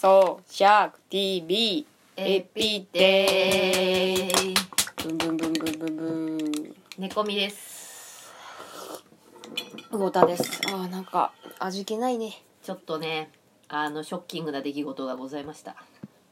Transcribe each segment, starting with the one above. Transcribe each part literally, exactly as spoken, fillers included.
そうシャーク ティーブイ エピデーブンブンブンブンブンブン。 猫みです。 魚田です。あーなんか味気ないね。 ちょっとね、あのショッキングな出来事がございました。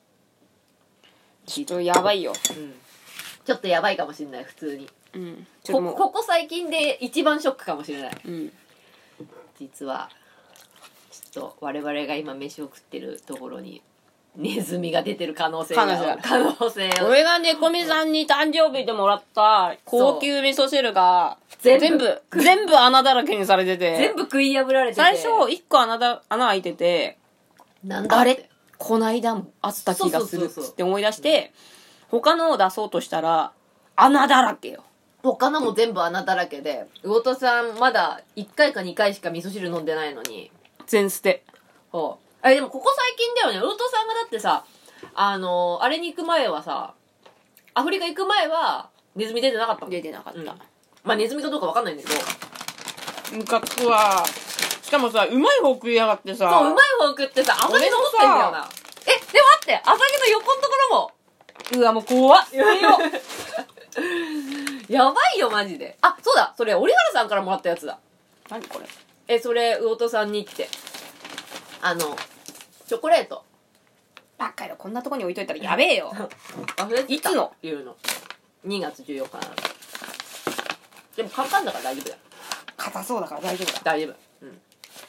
ちょっとやばいよ。 うん。ちょっとやばいかもしれない普通に。 うん。ちょっともうこここ最近で一番ショックかもしれない。 うん。 実はちょっと我々が今飯を食ってるところにネズミが出てる可能性が可能性が可能性を。 俺が猫みさんに誕生日でもらった高級味噌汁が全部全部全部穴だらけにされてて、 全部食い破られてて、 最初一個穴だ穴開いてて、 なんだってあれこないだもあった気がするっつって思い出して他のを出そうとしたら穴だらけよ。 他のも全部穴だらけで、魚戸さんまだいっかいかにかいしか味噌汁飲んでないのに。 全捨て。 ほう。あれでもここ最近だよね。魚戸さんがだってさ、あのあれに行く前はさ、アフリカ行く前はネズミ出てなかったもん。 出てなかった、 うん、まあネズミかどうかわかんないんだけど、 ムカつくわ。しかもさ、うまい方食いやがってさ。 そう、うまい方食ってさ、朝毛残ってんだよな。え、で待って、朝毛の横のところも。 うわ、もう怖っ。やめよやばいよ、マジで。あ、そうだ、それ、折原さんからもらったやつだ。 何これ。 え、それ、魚戸さんにって。あの、チョコレート。 バカよ、こんなとこに置いといたらやべえよ。 忘れてたいつの言うの。にがつじゅうよっかなの。でも、簡単だから大丈夫だよ。 硬そうだから大丈夫だ。 大丈夫。うん。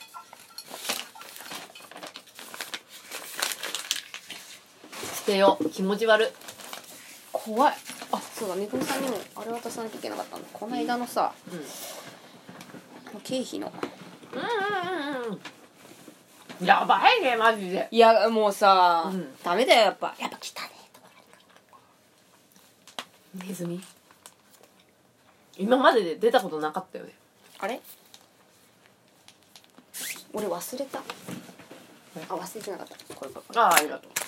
捨てよう。気持ち悪い。 怖い。あ、そうだ、猫さんにもあれ渡さなきゃいけなかったんだ。この間のさ、 うん。うん経費の。 うんうんうん。やばいね、マジで。 いや、もうさ、 うんダメだよ、やっぱ。やっぱ来たね。 ネズミ今までで出たことなかったよね。 あれ俺忘れた。あ、忘れてなかった。これこれこああ、ありがとう。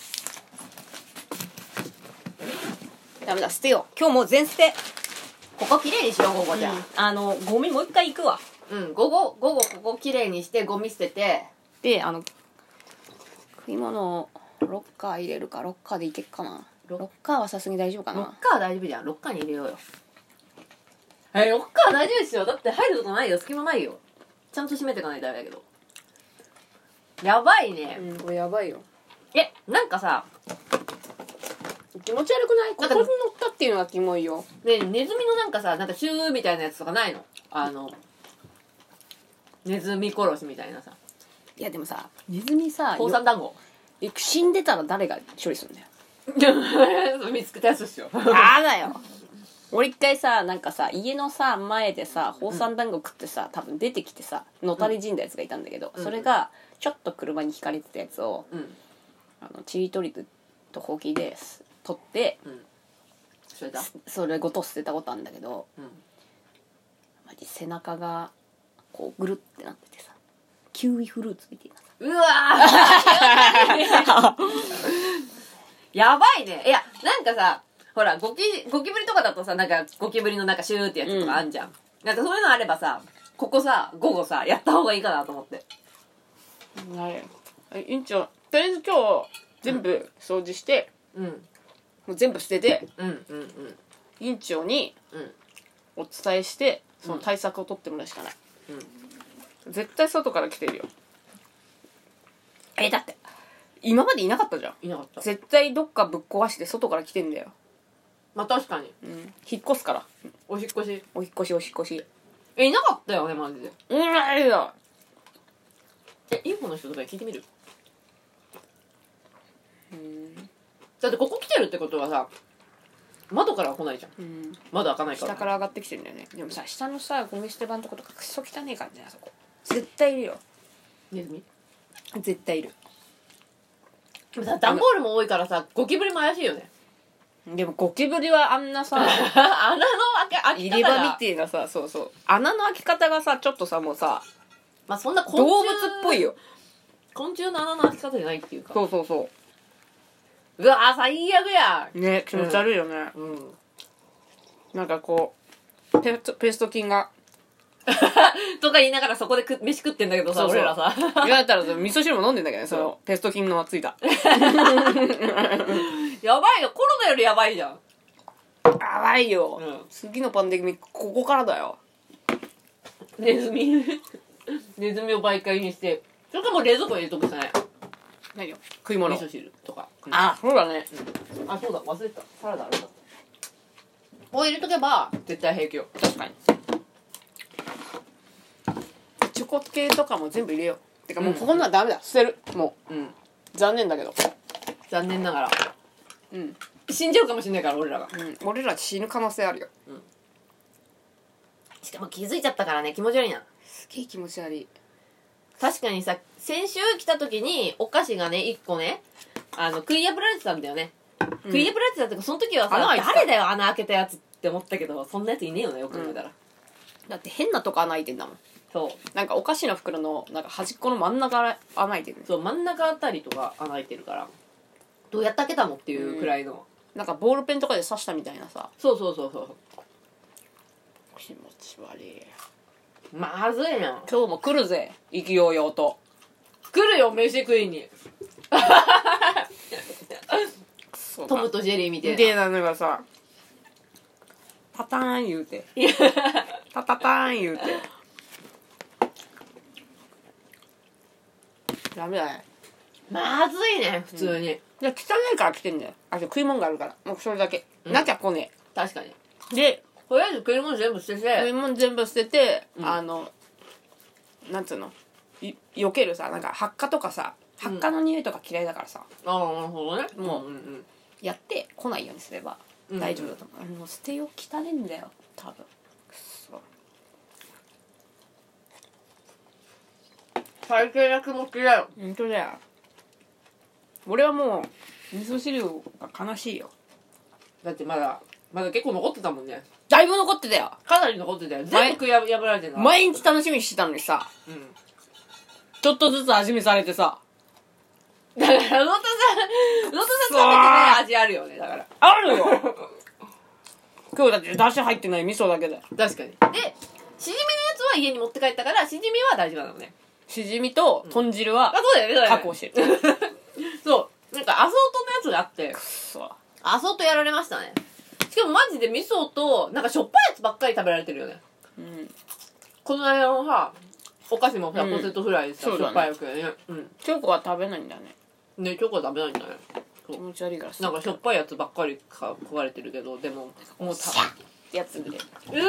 れ。ダメだ、捨てよう。今日もう全捨て。 ここきれいにしよう、ここじゃ。 あの、ゴミもう一回行くわ。 うん、午後、午後ここきれいにしてゴミ捨てて。 で、あの、食い物をロッカー入れるか、ロッカーでいけっかな。ロッカーはさすがに大丈夫かロッな。 カー大丈夫じゃん。ロッカーに入れようよ。え、ロッカー大丈夫ですよ。だって入るとこないよ。隙間ないよ。ちゃんと閉めていかないとダメだけど。やばいね。 うん、これやばいよ。 え、なんかさ、 気持ち悪くない？ここに乗ったっていうのがキモいよ。 ね、ネズミのなんかさ、なんかシューみたいなやつとかないの？あの、ネズミ殺しみたいなさ。 いやでもさ、ネズミさ、 高山団子。 よ死んでたら誰が処理するんだよ。 見つけたやつっしょ。 あーだよ。俺一回さ、なんかさ、家のさ、前でさ、宝山団子食ってさ、多分出てきてさ、のたれ死んだやつがいたんだけど、 うん、 それが、ちょっと車にひかれてたやつを、 うん。 あの、ちりとりとほうきで取って、 うん。それだ。 それごと捨てたことあるんだけど、 うん。 マジ背中が、こう、ぐるってなっててさ、キウイフルーツみたいなさ。 うわーやばいね。いや、なんかさ、ほら、ゴキ、ゴキブリとかだとさ、なんか、ゴキブリのなんかシューってやつとかあんじゃん。うん、なんかそういうのあればさ、ここさ、午後さ、やった方がいいかなと思って。 はい。院長、とりあえず今日、全部掃除して、 うん。 もう全部捨てて、 うん、うん、うん。 院長に、 うん。 お伝えして、その対策を取ってもらうしかない。 うん。 絶対外から来てるよ。え、だって、今までいなかったじゃん。 いなかった。 絶対どっかぶっ壊して外から来てんだよ。 まあ確かに。 うん。引っ越すから。 お引っ越し。 お引っ越しお引っ越し。 え、いなかったよね、マジで。 うん、いいよ。 え、インフォの人とかに聞いてみる？ うん。 だってここ来てるってことはさ、窓からは来ないじゃん。 うん。 窓開かないから。 下から上がってきてるんだよね。でもさ、下のさ、ゴミ捨て場のとことかクソ汚ねえ感じだよ、そこ。絶対いるよ。 ネズミ？ 絶対いる。 でもさ、段ボールも多いからさ、ゴキブリも怪しいよね。 でもゴキブリはあんなさ穴の開け、開き入方が。 れ歯みてえなさ、そうそう、穴の開き方がさ、ちょっとさ、もうさ、 まあそんな昆虫動物っぽいよ。 昆虫の穴の開き方じゃないっていうか。 そうそうそうわー最悪やう。ね、気持ち悪いよね。 うん。 なんかこうペストペースト菌がとか言いながらそこでく飯食ってんだけどさ、 そうそう俺らさ。 いやだったら味噌汁も飲んでんだけどね、そのペスト菌のついた。 やばいよ、コロナよりやばいじゃん。 やばいよ、 うん次のパンデミックここからだよ。 ネズミ。ネズミを媒介にして。それかもう冷蔵庫に入れとくしかない。 何よ食い物。 味噌汁とか。 あそうだね、 あ、そうだ、忘れてた。サラダあるんだ。こう入れとけば、絶対平気よ。 確かに。チョコ系とかも全部入れよう。てかもうここのはダメだ、捨てる。もうん。 う残念だけど。 残念ながら。 うん、 死んじゃうかもしれないから、俺らが。 うん、俺ら死ぬ可能性あるよ。 しかも気づいちゃったからね、気持ち悪いな。 すげえ気持ち悪い。 確かにさ、先週来た時に、お菓子がね、一個ね、あの、食い破られてたんだよね。食い破られてたってか、その時はさ、 穴開いてた誰だよ、穴開けたやつって思ったけど、そんなやついねえよね、よく考えたら。 だって変なとこ穴開いてんだもん。 そう。 なんかお菓子の袋のなんか端っこの真ん中穴開いてる。 そう、真ん中あたりとか穴開いてるから、どうやって開けたのっていうくらいの。 なんかボールペンとかで刺したみたいなさ。 そうそうそうそう。 気持ち悪い。 まずいな。 今日も来るぜ、勢いよと。 来るよ、飯食いに。 そうトムとジェリーみたいな。 みたいなのがさ、パターン言うて。パタパーン言うて。ダメだね。 まずいね、普通に。 いや、汚いから来てんだよ。あと食い物があるから。もうそれだけ。 うんなきゃ来ね確かに。 え。で、 とりあえず食い物全部捨て食いて、 物全部捨てて、 うんあの、なんつうの、い避けるさ、なんか発火とかさ、発火の匂いとか嫌いだからさ、 ああ、なるほどね。 もううんうんやって来ないようにすればうん大丈夫だと思う。あの捨てよう汚ねえんだよ、多分。くそ。 最低な気持ちだよ。 本当だよ。俺はもう味噌汁が悲しいよ。 だってまだ、まだ結構残ってたもんね。 だいぶ残ってたよ。 かなり残ってたよ。全部食い破られてるの。 毎日楽しみにしてたのにさ、 うん。 ちょっとずつ味見されてさ、 だから、ロトさん、ロトさん食べてない味あるよね、だから。 あるよ今日だって出汁入ってない味噌だけだよ。 確かに。で、しじみのやつは家に持って帰ったから、しじみは大丈夫なのね。 しじみと豚汁はあ、そうだよね、そうだよね。 確保してる。 そう。なんか、アソートのやつがあって、 そう。 アソートやられましたね。しかもマジで味噌と、なんかしょっぱいやつばっかり食べられてるよね。 うん。 この間のさ、お菓子もさ、 うんポテトフライでさ、 そうだねしょっぱいやつよね。うん。 チョコは食べないんだね。 ね、チョコ食べないんだね。 気持ち悪いからさ。 なんかしょっぱいやつばっかりか食われてるけど、でも、もうた、 やつで。 うわ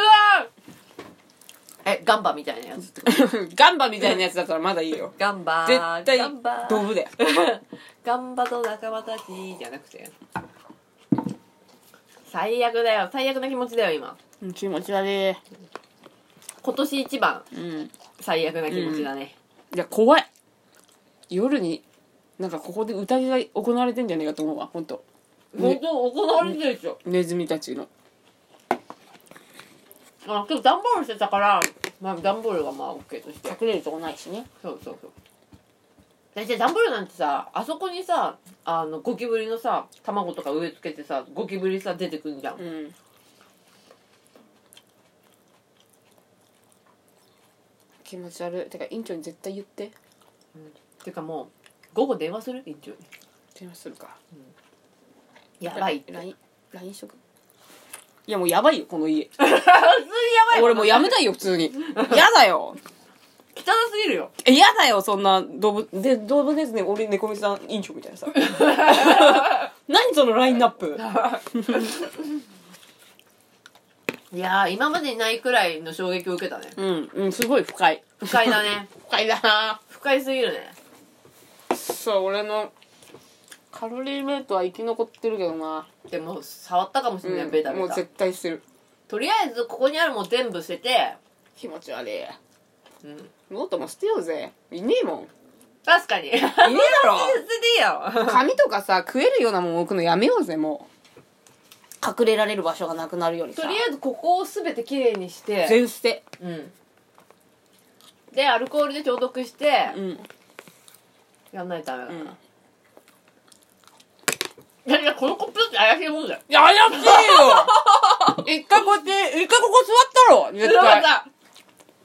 ーえ、ガンバみたいなやつってことガンバみたいなやつだったらまだいいよ。 ガンバ絶対ガンバドブだよ。 ガンバと仲間たちじゃなくて。最悪だよ。最悪な気持ちだよ、今。 気持ち悪い。 今年一番うん。 最悪な気持ちだね。 いや、怖い。夜に、なんかここで宴が行われてんじゃねえかと思うわ、ほんと。 本当行われてるでしょ。 ネズミたちの。 あ、今日段ボールしてたから、まあ段ボールはまあ OK として。 隠れるとこないしね。 そうそうそう。大体段ボールなんてさ、あそこにさ、あの、ゴキブリのさ、卵とか植え付けてさ、ゴキブリさ、出てくんじゃん。 うん。気持ち悪い。てか、院長に絶対言って。 てかもう、午後電話する院長に。 電話するか。 やばいって。 ライン、ラインしとく。いや、もうやばいよ、この家。 普通にやばい俺もうやめたいよ、普通に。やだよ。 汚すぎるよ。 え、やだよ、そんな動物、で、動物ですね、俺、猫みさん、院長みたいなさ。何そのラインナップ。 いやー、今までにないくらいの衝撃を受けたね。 うん、うん、すごい深い。 不快だね。 深いだな。 不快すぎるね。 そう、俺の、カロリーメイトは生き残ってるけどな。 でも、触ったかもしれない、 うんベタベタ。 もう絶対してる。 とりあえず、ここにあるもん全部捨てて、 気持ち悪い。 うん。 ノートも捨てようぜ。いねえもん。 確かに。いねえだだろ捨てていいよ。 紙とかさ、食えるようなもん置くのやめようぜ、もう。隠れられる場所がなくなるようにさ。 とりあえず、ここをすべてきれいにして、 全捨て。 うん。で、アルコールで消毒してう、ん。 やんないとダメだうん。 から。いやいや、このコップだって怪しいもんだよ。 いや、怪しいよ一回こうやって、一回ここ座ったろ絶対。 それはさ、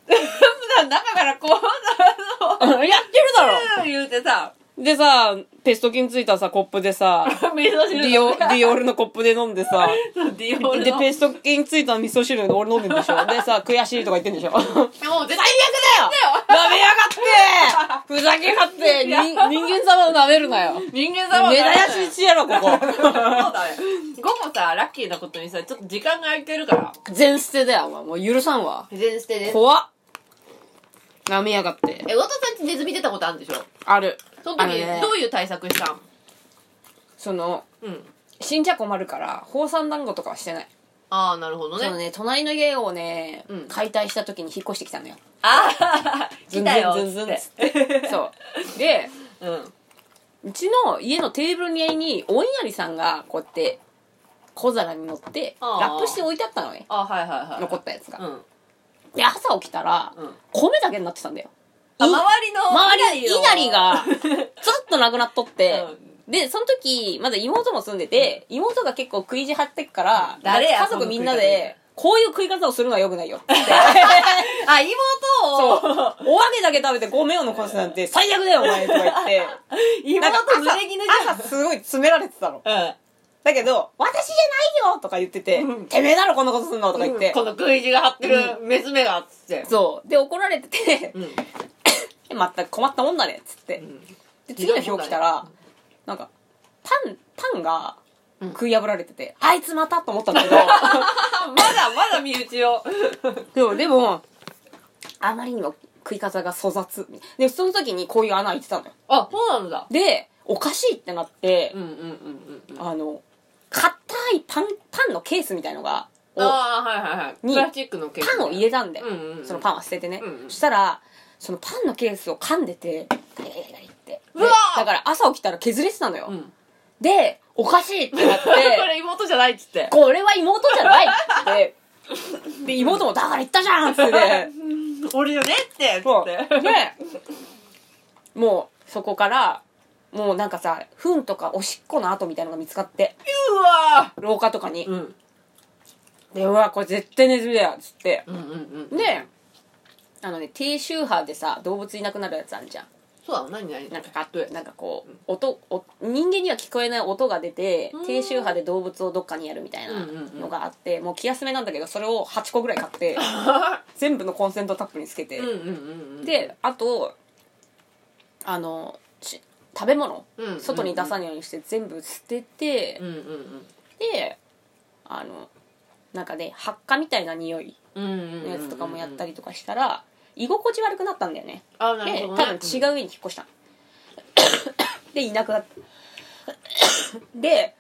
中からこうやってるだろ言うてさでさ、ペスト菌ついたさ、コップでさ、 味噌汁ディオ、ディオールのコップで飲んでさ、 ディオールで、 のペスト菌ついた味噌汁俺飲んでんでしょでさ、悔しいとか言ってんでしょもう絶対最悪だよ舐めやがってふざけやがってに人間様を舐めるなよ人間様根絶やししてやろ、ここ。 そうだね午後さラッキーなことにさちょっと時間が空いてるから全捨てだよ、お前もう許さんわ。 全捨てです怖っ。舐めやがって。 え、渡さんちネズミ出たことあるんでしょある。 その時、 あのねどういう対策したんその、 うん死んじゃ困るから、放散団子とかはしてない。 ああなるほどねそのね、隣の家をね、 うん解体した時に引っ越してきたのよ。 ああ来たよズンズンズンズンっつって。そう。で、 うんうちの家のテーブルににお稲荷さんがこうやって小皿に乗ってあーラップして置いてあったのね、 あはいはいはい残ったやつが、 うんで朝起きたら、 うん米だけになってたんだよ。 あい周りの周りに稲荷のがずっとなくなっとって、 うでその時まだ妹も住んでて、妹が結構食い意地張ってっから誰や家族みんなでこういう食い方をするのは良くないよって言ってあ妹をそうお揚げだけ食べて米を残すなんて最悪だよお前とか言って妹なんか朝濡れ衣じゃん朝すごい詰められてたのうんだけど、私じゃないよとか言ってて、 うんてめえだろこんなことすんのとか言って、 この食い意地が張ってる娘がっつってそう。で、怒られてて、 うんまったく困ったもんだねっつって。で、次の日起きたら、なんか、パン、パンが食い破られてて、あいつまたと思ったんだけど、 まだまだ身内をそうでも、あまりにも食い方が粗雑。で、その時にこういう穴開いてたのよ。 あそうなんだで、おかしいってなってうん、うんうんうんうんあの、硬いパン、パンのケースみたいのが、をああはいはいはいにプラスチックのケースパンを入れたんだよ、 うんうんうんそのパンは捨ててね、 うんうんそしたらそのパンのケースを噛んでてガリガリガリガリってうわーでだから朝起きたら削れてたのよ、 うんでおかしいってなってこれ妹じゃないっつってこれは妹じゃないっつってで妹もだから言ったじゃんっつって俺よねってっつそうってでもうそこからもうなんかさ糞とかおしっこの跡みたいのが見つかってうわ廊下とかに、 ーうんでうわこれ絶対ネズミだよっつってうんうんうんであのね低周波でさ動物いなくなるやつあるじゃんそうだ何何なんかかっなんかこう音お人間には聞こえない音が出てうん低周波で動物をどっかにやるみたいなのがあってもう気休めなんだけどそれをはちこぐらい買って全部のコンセントタップにつけてうんうんうんうんであとあのし食べ物うん外に出さないようにして全部捨ててうんうんであのなんかね発火みたいな匂いうんうんうんのやつとかもやったりとかしたら居心地悪くなったんだよねあなるでほどね多分違う家に引っ越したのでいなくなったで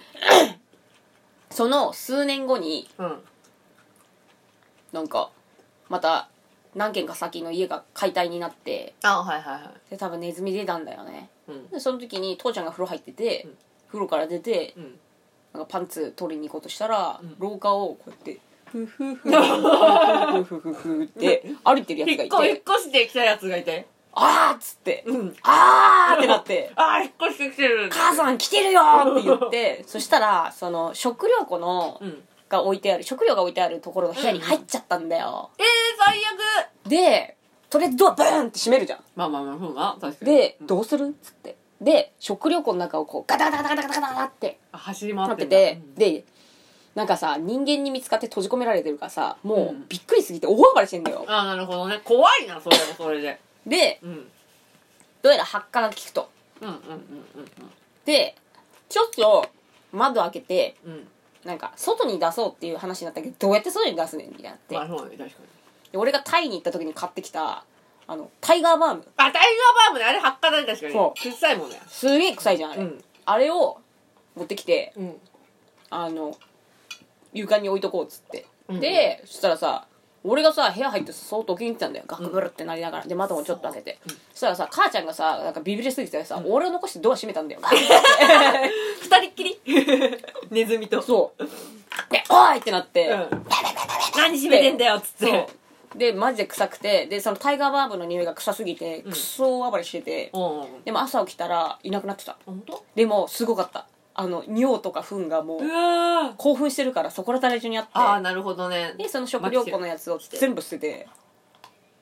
その数年後にうんなんかまた何軒か先の家が解体になってあはいはいはいで多分ネズミ出たんだよねうんでその時に父ちゃんが風呂入ってて、 うん風呂から出てうんなんかパンツ取りに行こうとしたら、 うん廊下をこうやってフフフフフフフフフって歩いてるやつがい引っ越引てっ越してきたやつがいてあーっつってうんあーってなってああ引っ越してきてる母さん来てるよって言ってそしたらその食料庫のうんが置いてある食料が置いてあるところの部屋に入っちゃったんだよ、 えー最悪でとりあえずドアブーンって閉めるじゃんまあまあまあそうな確かにで、 うんどうするっつってで食料庫の中をこうガタガタガタガタガタガタってあ走り回なっんだっててて、でなんかさ人間に見つかって閉じ込められてるからさもううんびっくりすぎて大暴れしてんだよ、 ああなるほどね怖いなそれもそれででうんどうやら発火が効くとうんうんうんでちょっと窓開けてうんうんなんか外に出そうっていう話になったけどどうやって外に出すねんみたいになって、 まあそうね確かにで俺がタイに行った時に買ってきたあのタイガーバームあタイガーバームねあれ発火だね確かにそう臭いもんねすげえ臭いじゃんあれ、 うんあれを持ってきてうんあの床に置いとこうっつって、 うんでそしたらさ俺がさ部屋入って相当気に入ってたんだよガクブルってなりながらで窓もちょっと開けてそしたらさ母ちゃんがさなんかビビりすぎてさ、俺を残してドア閉めたんだよ二人っきりネズミとそうで「おい!」ってなって、 うん何閉めてんだよっつってそうでマジで臭くてでそのタイガーバームの匂いが臭すぎてクソ暴れしてて、 うんでも朝起きたらいなくなってた本当でもすごかったあの尿とか糞がもううわー興奮してるからそこらたら中にあってああなるほどねでその食料庫のやつを全部捨てて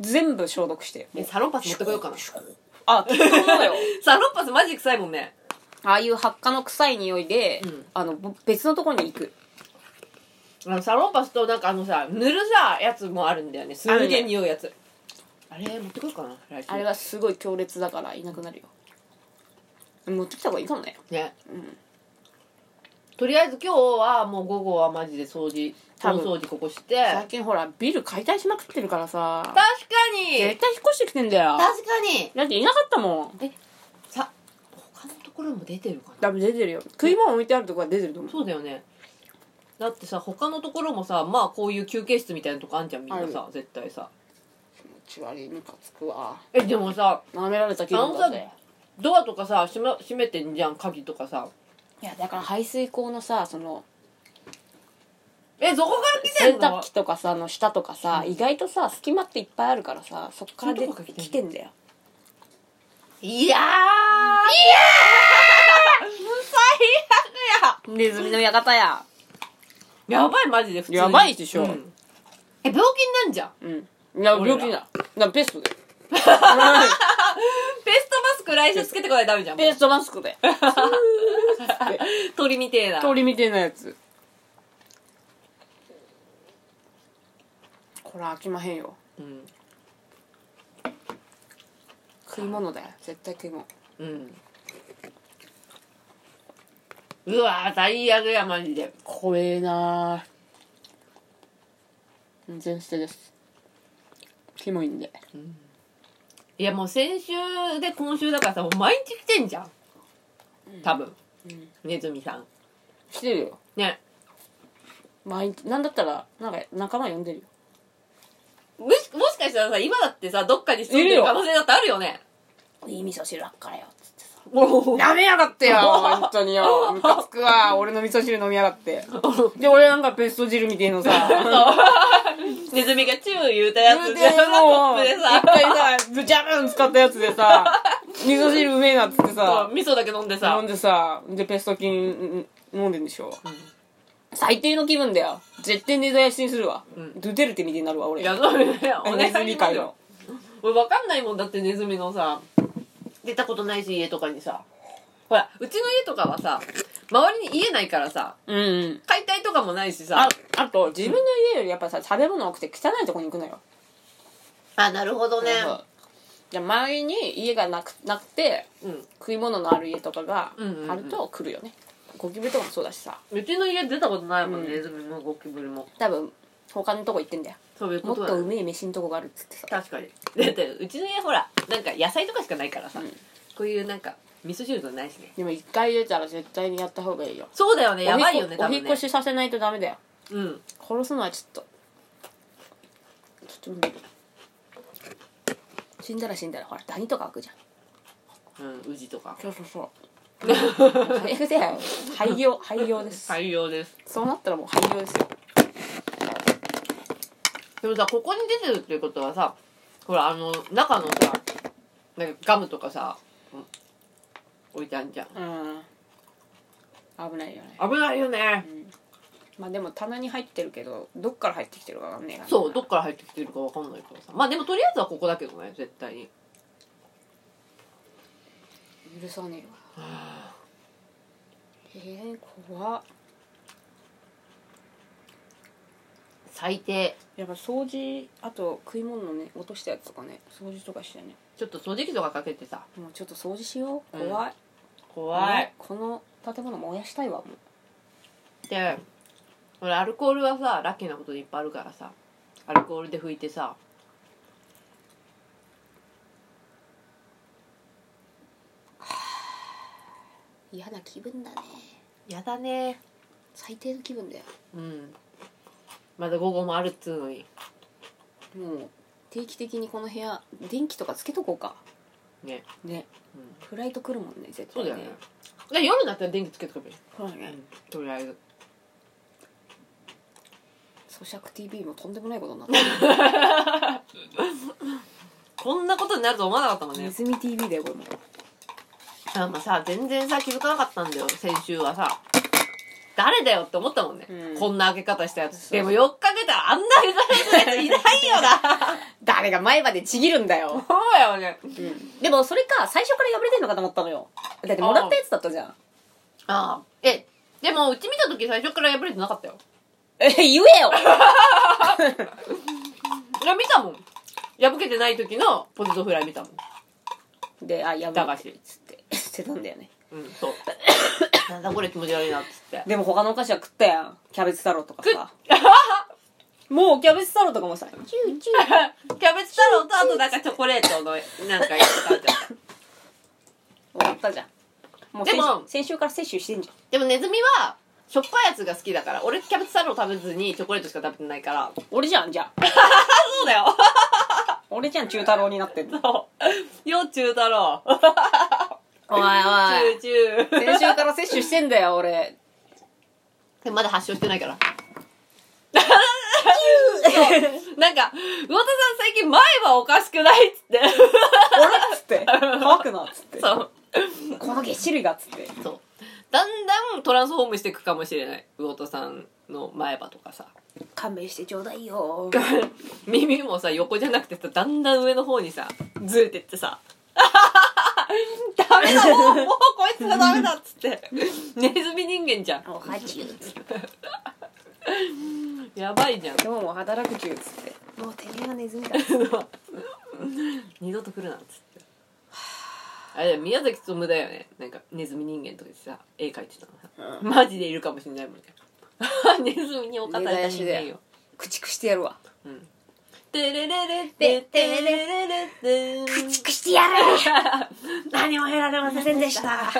全部消毒してえサロンパス持ってこようかな。 あ、そうよサロンパスマジ臭いもんね。 ああいう発火の臭い匂いで、 うん、 あの別のところに行く。 あのサロンパスとなんかあのさ塗るさやつもあるんだよね。すげえ匂うやつ。あれ持ってこようかな。 あれはすごい強烈だからいなくなるよ。持ってきた方がいいかもね。 ね。 うん。 とりあえず今日はもう午後はマジで掃除大掃除ここして。 最近ほらビル解体しまくってるからさ。 確かに。 絶対引っ越してきてんだよ。 確かに。 だっていなかったもん。 え、さ他のところも出てるかな。 多分出てるよ。食い物置いてあるとこは出てると思う。 そうだよね。だってさ他のところもさまあこういう休憩室みたいなとこあんじゃんみんなさ絶対さ。 気持ち悪いムカつくわ。 えでもさ舐められた気分だぜ。 ドアとかさ閉め閉めてんじゃん鍵とかさ。 いやだから排水口のさそのえどこから来てんの？ 洗濯機とかさの下とかさ、うん、意外とさ隙間っていっぱいあるからさそっから出てきてんだよ。 いやーいやー最悪や。 ネズミの館や。 やばいマジで普通にやばいでしょ、うん、 え病気になんじゃん。 うんいや病気だなペストでペストマスク来週つけてこないとダメじゃん。 ペストマスクで鳥みてえな鳥みてえなやつ。これ飽きまへんよ、うん、食い物だよ絶対食い物。 うんうわ最悪やマジで怖えな。全捨てです。キモいんで、うん、 いやもう先週で今週だからさもう毎日来てんじゃん多分、うん、ネズミさん来てるよね。 毎日なんだったらなんか仲間呼んでるよ。 もし、もしかしたらさ今だってさどっかに住んでる可能性だってあるよね。 いい味噌汁あっからよつってさやめやがってよ本当によムカつくわ。俺の味噌汁飲みやがってで俺なんかペスト汁みてえのさネズミがチュー言うたやつでさもう一回さブチャブン使ったやつでさ味噌汁うめえなっつってさ味噌だけ飲んでさ飲んでさでペスト菌飲んでんでしょ、うん、最低の気分だよ。絶対根絶やしにするわ、うん、ドゥテルテみたいになるわ俺。いやそうねネズミ界の俺分かんないもんだってネズミのさ出たことないし家とかにさほらうちの家とかはさ周りに家ないからさ、うんうん、解体とかもないしさあ, あと自分の家よりやっぱさ食べ物多くて汚いとこに行くのよ。 あなるほどね。 じゃあ周りに家がなくなくて、うん、食い物のある家とかがあると来るよね、うんうん、ゴキブリとかもそうだしさ。 うちの家出たことないもんね、ネズミもゴキブリも。 多分他のとこ行ってんだよ。 そういうことだ、ね、 もっとうめえ飯のとこがあるっつってさ。 確かにだってうちの家ほらなんか野菜とかしかないからさ、うん、こういうなんか味噌汁とかないしね。 でも一回出たら絶対にやった方がいいよ。 そうだよねやばいよね多分ね。 お引っ越しさせないとダメだよ。 うん殺すのはちょっとちょっと無理。死んだら死んだらほらダニとか開くじゃん。うんウジとか。 そうそうそう最悪だよ。廃業廃業です廃業です。 そうなったらもう廃業ですよ。 でもさここに出てるっていうことはさほらあの中のさなんかガムとかさ、うん、置いてあるじゃん。 うん危ないよね。 危ないよね、 うん、まあでも棚に入ってるけどどっから入ってきてるかわかんねえから。 そうどっから入ってきてるかわかんないからさまあでもとりあえずはここだけどね絶対に許さねえわ。えー、怖っ。 最低。 やっぱ掃除あと食い物のね落としたやつとかね掃除とかしてねちょっと掃除機とかかけてさもうちょっと掃除しよう。怖い、うん、 怖い。 この建物燃やしたいわもう。で俺アルコールはさラッキーなことでいっぱいあるからさアルコールで拭いてさ嫌な気分だね。 やだね最低の気分だよ。 うんまだ午後もあるっつうのにもう定期的にこの部屋電気とかつけとこうかねね、うん、フライト来るもんね絶対ね。 そうだよね。で夜になったら電気つけとけばいい。 そうだね、 うん、とりあえず咀嚼 ティービー もとんでもないことになったこんなことになると思わなかったもんね。 ネズミ ティービー だよこれも。 あまあさ全然さ気づかなかったんだよ先週はさ誰だよって思ったもんね、 うん、 こんな開け方したやつ。でもよっかけたらあんな開け方したやついないよな誰が前歯でちぎるんだよそうだよね、 うん、でもそれか最初から破れてんのかと思ったのよ。だってもらったやつだったじゃん。 ああえでもうち見た時最初から破れてなかったよ。 え言えよいや見たもん、破けてない時のポテトフライ見たもん。 で、あ、破駄菓子れてるっつって捨てたんだよね。 うんそうなんだこれ気持ち悪いなっつってでも他のお菓子は食ったやん。キャベツ太郎とかさもうキャベツ太郎とかもさチューチューキャベツ太郎とあとなんかチョコレートのなんかやつ食べちゃった終わったじゃん。もう先でも先週から摂取してんじゃん。 でもネズミはしょっぱいやつが好きだから、俺キャベツ太郎食べずにチョコレートしか食べてないから俺じゃんじゃあそうだよ俺じゃん中太郎になってんの。 そうよ中太郎おいおいチューチュー先週から摂取してんだよ俺。 でもまだ発症してないからそうなんか魚田さん最近前はおかしくないっつって俺っつって乾くなっつってそうこのげっ歯類がっつってそうだんだんトランスフォームしていくかもしれない、魚田さんの前歯とかさ勘弁してちょうだいよ耳もさ横じゃなくてさだんだん上の方にさずれてってさダメだもうもうこいつがダメだっつってネズミ人間じゃんおはちゅうっつってやばいじゃん今日も働くちゅうっつってもうてめえはネズミだっつって二度と来るなっつってあれ宮崎努だよね、なんかネズミ人間とかでさ絵描いてたのさ、うん、マジでいるかもしれないもんねネズミに侵された人間よ駆逐してやるわうんテレレレテテレレレテ駆逐してやる何も得られませんでした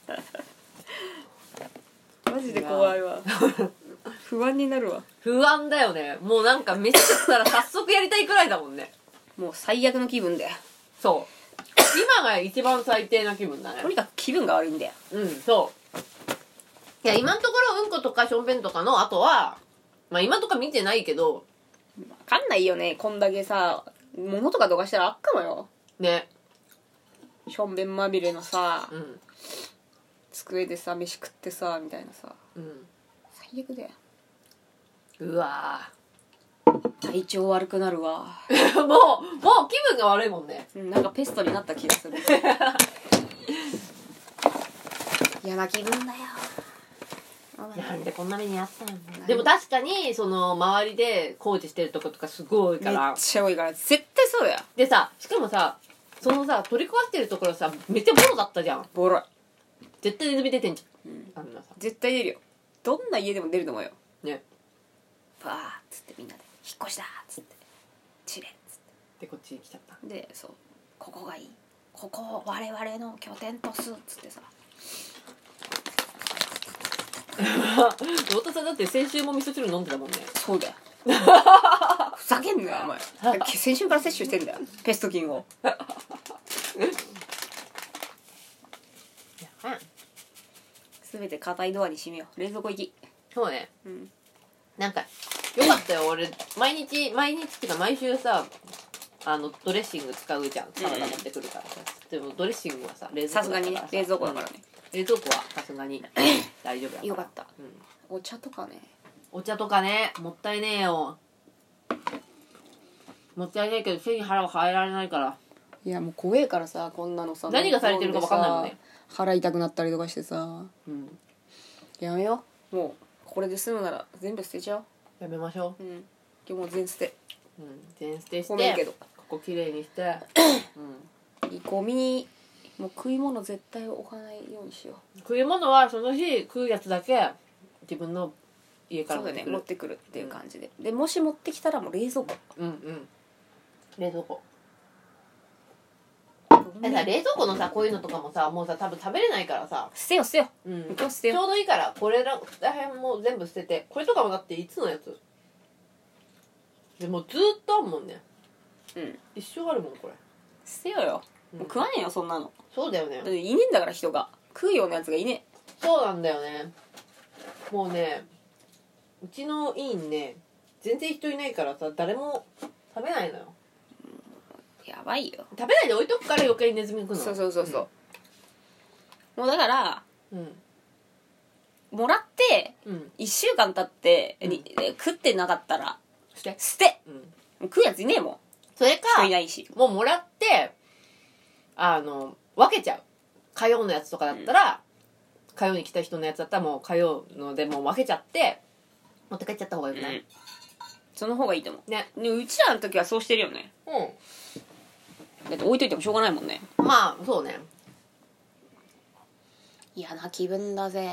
マジで怖いわ不安になるわ。 不安だよね。もうなんか飯食ったら早速やりたいくらいだもんね。 もう最悪の気分だよ。 そう今が一番最低な気分だね。 とにかく気分が悪いんだよ。 うんそういや今のところうんことかしょんべんとかの後はまあ今とか見てないけど分かんないよね。こんだけさ物とかどかしたらあっかもよね。 しょんべんまみれのさ、 うん、 机でさ飯食ってさみたいなさ、 うん、 最悪だよ。 うわ体調悪くなるわもうもう気分が悪いもんね。 うんなんかペストになった気がする嫌な気分だよ。 なんでこんな目にあったんや。でも確かにその周りで工事してるとことかすごい多いからめっちゃ多いから絶対そうだよ。 でさしかもさそのさ取り壊してるところさめっちゃボロだったじゃん。 ボロい。 絶対ネズミ出てんじゃん、 うん、 あんなさ絶対出るよ。どんな家でも出ると思うよ。 ねバーッつってみんなで引っ越しだっつってチレっつっでこっちに来ちゃった。 てでそうここがいいここを我々の拠点とすっつってさ太田さんだって先週も味噌汁飲んでたもんね。 そうだよふざけんなよお前先週から摂取してんだよペスト菌を全て硬いドアに閉めよう。冷蔵庫行き。 そうねうんなんかよかったよ俺毎日毎日っていうか毎週さあのドレッシング使うじゃんサラダ持ってくるからさ、うん、でもドレッシングはさ冷蔵庫だからささすがにね冷蔵庫だからね、 うん、冷蔵庫はさすがに大丈夫だからよかった、 うん、 お茶とかねお茶とかねもったいねえよもったいないけど手に腹は入られないから。 いやもう怖えからさこんなのさ何がされてるか分かんないもんね。 腹痛くなったりとかしてさ、 うん、 やめよう。もうこれで済むなら全部捨てちゃおう。 やめましょう、うん、今日もう全捨て、 うん、全捨てしてごめんけどここきれいにして、 うん、ゴミもう食い物絶対置かないようにしよう。 食い物はその日食うやつだけ自分の家から持ってくる。そうだね持ってくるっていう感じで、 うん、 でもし持ってきたらもう冷蔵庫。 うんうん冷蔵庫だから冷蔵庫のさこういうのとかもさもうさ多分食べれないからさ捨てよ捨てよ、 うん、 今日捨てよ。 ちょうどいいからこれららへんもう全部捨ててこれとかもだっていつのやつでもずっとあんもんね。 うん一生あるもんこれ。 捨てよよ、 うん、 もう食わねえよそんなの。 そうだよねだっていねえんだから人が食うようなやつがいねそうなんだよね。もうねうちの委員ね全然人いないからさ誰も食べないのよ。 やばいよ。 食べないで置いとくから余計にネズミ来るの。 そうそうそうそう、うん、もうだから、 うん、 もらってうんいっしゅうかん経って、 うんに食ってなかったらして捨て、 うん食うやついねえもん。 それか人いないし。 もうもらってあの分けちゃう。火曜のやつとかだったら、うん、火曜に来た人のやつだったらもう火曜のでもう分けちゃって持って帰っちゃった方がよくない、 うん、その方がいいと思うね。 でうちらの時はそうしてるよね。 うんだって置いといてもしょうがないもんね。 まあそうね。 嫌な気分だぜ。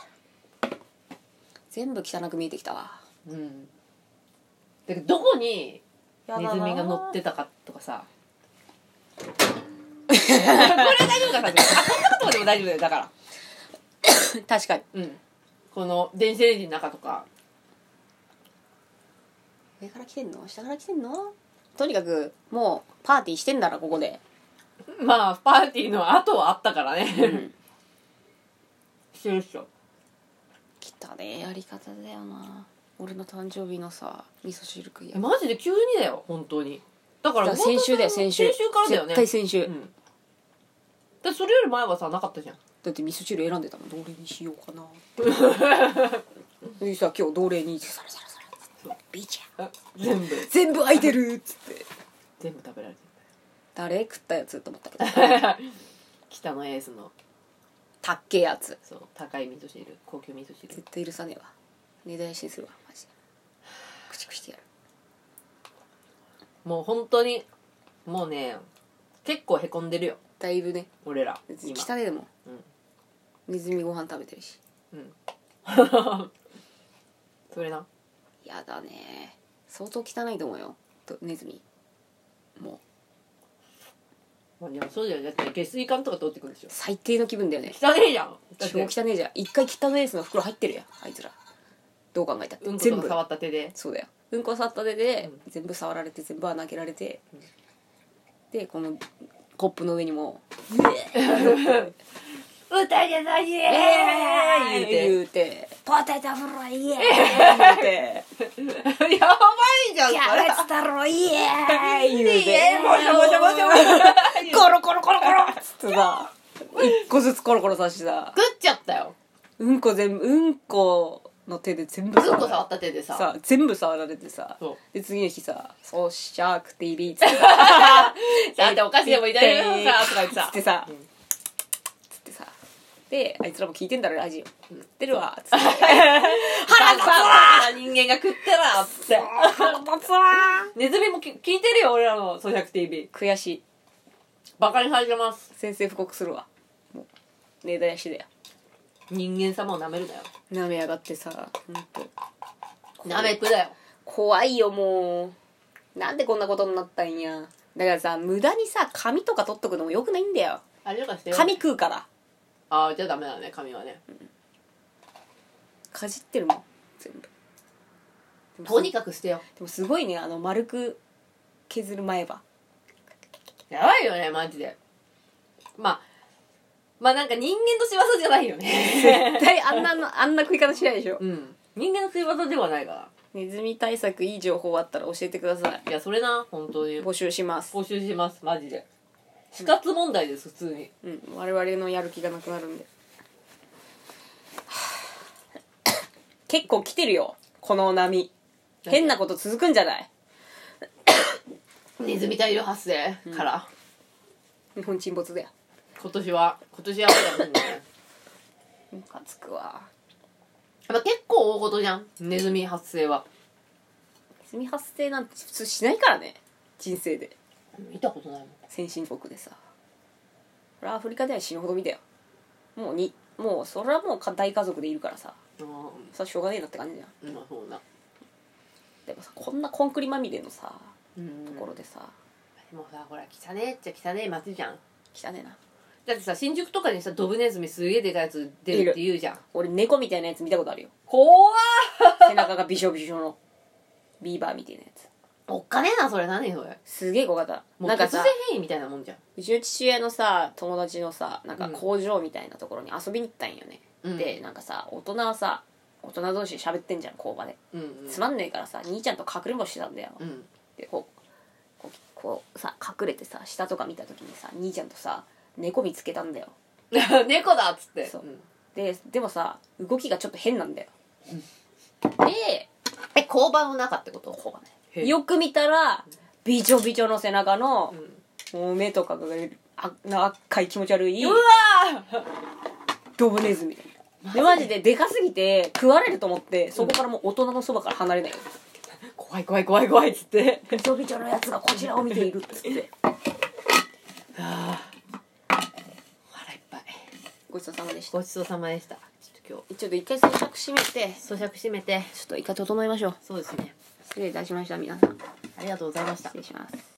全部汚く見えてきたわ。 うんだけどどこにネズミが乗ってたかとかさこれ大丈夫かさあこんなことでも大丈夫だよだから確かに。 うんこの電子レンジの中とか上から来てんの下から来てんの。とにかくもうパーティーしてんだらここで。 まあパーティーの後はあったからね、 うん、 してるっしょ。 汚ねえやり方だよな。俺の誕生日のさ味噌汁食いや。 マジで急にだよ本当に。だから先週だよ先週。 先週からだよね絶対先週、 うん、だそれより前はさなかったじゃん。 だって味噌汁選んでたもん。どれにしようかなでさ今日どれにサラサラサラっつってビーチや全部全部空いてるっつって全部食べられて誰食ったやつと思ったけどる北のエースのたっけえやつそう高い味噌汁高級味噌汁絶対許さねえわ。値段しにするわマジで。口くしてやる。 もう本当にもうね結構へこんでるよだいぶね。 俺ら別に今汚ねえでも、 うん、 ネズミご飯食べてるし。 うんそれな。 やだね相当汚いと思うよとネズミ。もうまあ、でもそうだよね。だって下水管とか通ってくるでしょ。 最低の気分だよね。 汚ねえじゃん。 超汚ねえじゃん。一回汚ねえやつの袋入ってるやんあいつら。どう考えたってうんこ全部とか触った手で。 そうだよ。うんこ触った手で、 うん全部触られて全部穴開けられて、 うんでこのコップの上にも歌じゃないええー言うてポテトフライイエーイ言うてやばいじゃんキそれ。 ャベツ太郎イエーイ言うてえーもしゃもしゃもしゃもしゃコロコロコロコロっつってさ一個ずつコロコロさしてさ食っちゃったよ。 うんこ全部うんこの手で全部うんこ触った手でさ。 さ全部触られてさそうで次の日さ「そうしちゃくていい」っつってさあお菓子でもいただけるのさとか言ってさ。 つってさ、 うんつってさであいつらも聞いてんだろラジオ、 うん知ってるわつって腹立つわ人間が食ったらっつって。 腹立つわネズミもき聞いてるよ俺らの咀嚼 ティーブイ。 悔しい。 バカにされてます。 先生布告するわもう根絶やしだよ。 人間様を舐めるなよ。 舐めやがってさほんと舐めっぷだよ。 怖いよもう。なんでこんなことになったんや。だからさ無駄にさ紙とか取っとくのもよくないんだよ。 あれとかしてよ。 紙食うからああじゃあダメだね紙はね。 かじってるもん全部。でもとにかく捨てよ。 でもすごいねあの丸く削る前歯。 やばいよねマジで。まあまあなんか人間の仕業じゃないよね。 絶対あんなのあんな食い方しないでしょ。 うん人間の仕業ではないから。 ネズミ対策いい情報あったら教えてください。 いやそれな本当に募集します。 募集しますマジで。死活問題です普通に。 うん我々のやる気がなくなるんで。結構来てるよこの波。変なこと続くんじゃない。 ネズミ大量発生から、 日本沈没だよ。 今年は今年やばいだもんね。 ムカつくわ。 やっぱ結構大事じゃんネズミ発生は。 ネズミ発生なんて普通しないからね人生で。 見たことないもん。 先進国でさこれアフリカでは死ぬほど見たよ。もうにもうそれはもう大家族でいるからさあそれはしょうがねえなって感じじゃん。 あまあそうな。 でもさこんなコンクリまみれのさうんところでさでもさほら汚ねえっちゃ汚ねえ街じゃん。 汚ねえな。 だってさ新宿とかにさドブネズミすげえでかいやつ出るって言うじゃん。 俺猫みたいなやつ見たことあるよ。 怖背中がびしょびしょのビーバーみたいなやつ。 おっかねえなそれ何それ。 すげえ小型。 もう突然なんかさ変異みたいなもんじゃん。 うちの父親のさ友達のさなんか工場みたいなところに遊びに行ったんよね、 うん、 でなんかさ大人はさ大人同士で喋ってんじゃん工場で、 うんうん、 つまんねえからさ兄ちゃんと隠れんぼしてたんだよ、 うんでこうこうこうさ隠れてさ下とか見た時にさ兄ちゃんとさ猫見つけたんだよ。 猫だっつって。 そううんででもさ動きがちょっと変なんだよ。 でえ、交番の中ってこと？ こうへえねよく見たらびちょびちょの背中のうんもう目とかがあ赤い気持ち悪いうわードブネズミでマジででかすぎて食われると思ってそこからもう大人のそばから離れないよ、 怖い怖い怖い怖いっつってびちょびちょのやつがこちらを見ているっつってあー腹いっぱい。 ごちそうさまでしたごちそうさまでした。ちょっと今日ちょっと一回咀嚼閉めて咀嚼閉めて。 ちょっと一回整えましょう。 そうですね。 失礼いたしました皆さん。 ありがとうございました失。礼します。